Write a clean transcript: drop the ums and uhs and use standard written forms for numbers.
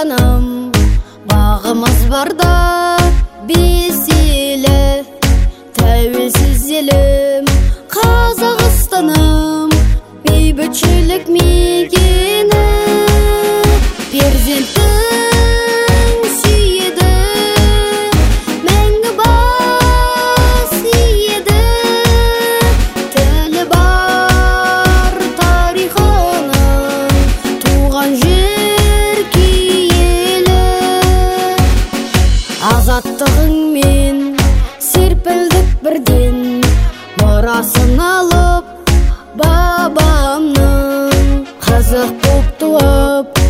ватаным, бағымыз барда бес елі, тәуелсіз елім Қазақстаным, бейбітшілік мекені. Перзенттің сүйеді, мәңгі бас иеді, тілі бар тарихының, туған жер киелі. Азаттығыңмен серпілдік бірден, мұрасын алып бабамның, қазақ боп туып